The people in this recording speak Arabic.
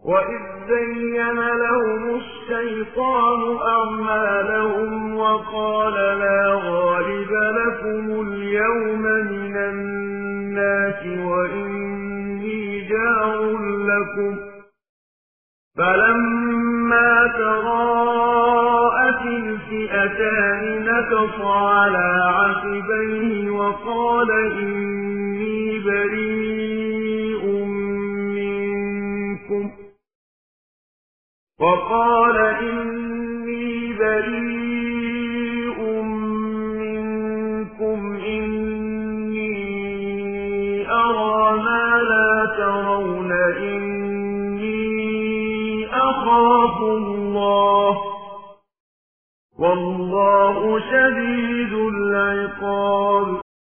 وإذ زين لهم الشيطان أعمالهم وقال لا غالب لكم اليوم من الناس وإني جار لكم فلما تراءت الفئتان نكص على عقبيه وقال إني بريء منكم إني أرى ما لا ترون إني أخاف الله والله شديد العقاب